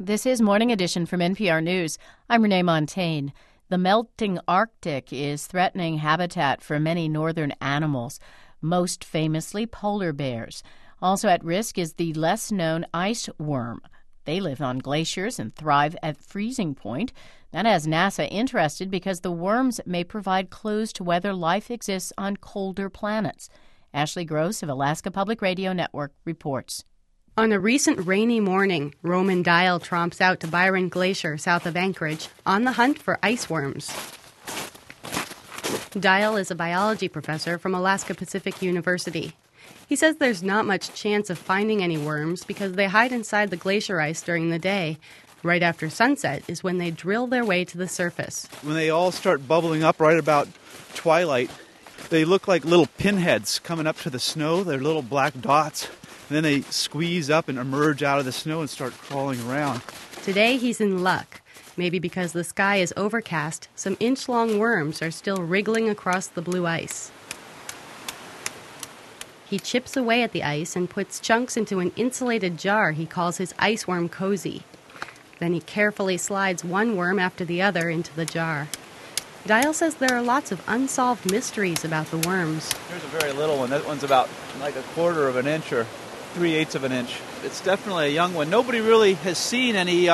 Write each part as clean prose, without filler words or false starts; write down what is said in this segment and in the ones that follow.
This is Morning Edition from NPR News. I'm Renee Montagne. The melting Arctic is threatening habitat for many northern animals, most famously polar bears. Also at risk is the less-known ice worm. They live on glaciers and thrive at freezing point. That has NASA interested because the worms may provide clues to whether life exists on colder planets. Ashley Gross of Alaska Public Radio Network reports. On a recent rainy morning, Roman Dial tromps out to Byron Glacier south of Anchorage on the hunt for ice worms. Dial is a biology professor from Alaska Pacific University. He says there's not much chance of finding any worms because they hide inside the glacier ice during the day. Right after sunset is when they drill their way to the surface. When they all start bubbling up right about twilight, they look like little pinheads coming up to the snow. They're little black dots. And then they squeeze up and emerge out of the snow and start crawling around. Today he's in luck. Maybe because the sky is overcast, some inch-long worms are still wriggling across the blue ice. He chips away at the ice and puts chunks into an insulated jar he calls his ice worm cozy. Then he carefully slides one worm after the other into the jar. Dial says there are lots of unsolved mysteries about the worms. Here's a very little one. That one's about like a quarter of an inch or 3/8 of an inch. It's definitely a young one. Nobody really has seen any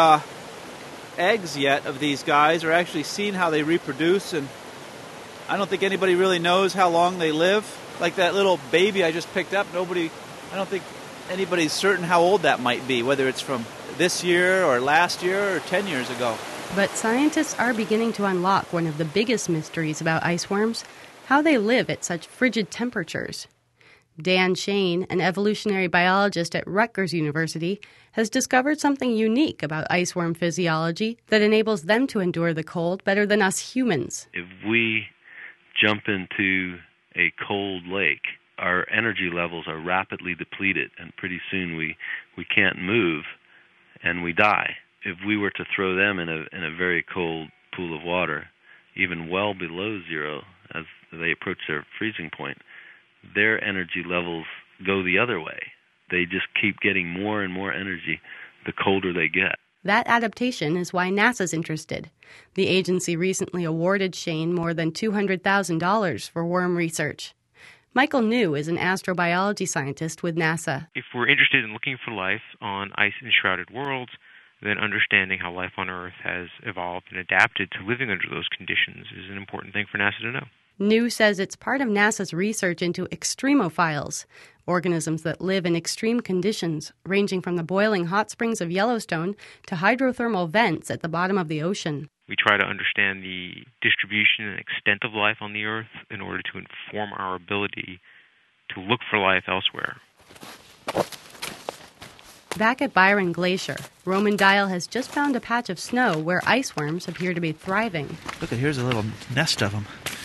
eggs yet of these guys or actually seen how they reproduce, and I don't think anybody really knows how long they live. Like that little baby I just picked up, I don't think anybody's certain how old that might be, whether it's from this year or last year or 10 years ago. But scientists are beginning to unlock one of the biggest mysteries about ice worms, how they live at such frigid temperatures. Dan Shane, an evolutionary biologist at Rutgers University, has discovered something unique about ice worm physiology that enables them to endure the cold better than us humans. If we jump into a cold lake, our energy levels are rapidly depleted, and pretty soon we can't move and we die. If we were to throw them in a very cold pool of water, even well below zero as they approach their freezing point, their energy levels go the other way. They just keep getting more and more energy the colder they get. That adaptation is why NASA's interested. The agency recently awarded Shane more than $200,000 for worm research. Michael New is an astrobiology scientist with NASA. If we're interested in looking for life on ice-enshrouded worlds, then understanding how life on Earth has evolved and adapted to living under those conditions is an important thing for NASA to know. New says it's part of NASA's research into extremophiles, organisms that live in extreme conditions, ranging from the boiling hot springs of Yellowstone to hydrothermal vents at the bottom of the ocean. We try to understand the distribution and extent of life on the Earth in order to inform our ability to look for life elsewhere. Back at Byron Glacier, Roman Dial has just found a patch of snow where ice worms appear to be thriving. Look, here's a little nest of them.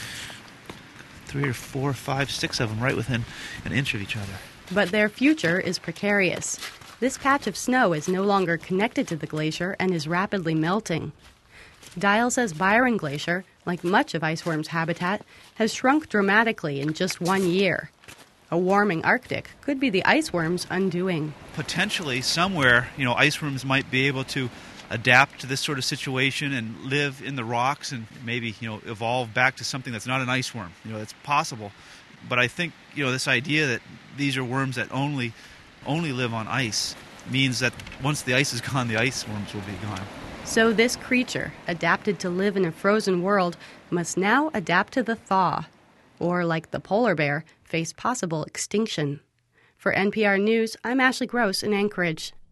3 or 4, 5, 6 of them right within an inch of each other. But their future is precarious. This patch of snow is no longer connected to the glacier and is rapidly melting. Dial says Byron Glacier, like much of iceworms' habitat, has shrunk dramatically in just 1 year. A warming Arctic could be the iceworms' undoing. Potentially, somewhere, iceworms might be able to adapt to this sort of situation and live in the rocks and maybe, evolve back to something that's not an ice worm. It's possible. But I think, this idea that these are worms that only live on ice means that once the ice is gone, the ice worms will be gone. So this creature, adapted to live in a frozen world, must now adapt to the thaw. Or, like the polar bear, face possible extinction. For NPR News, I'm Ashley Gross in Anchorage.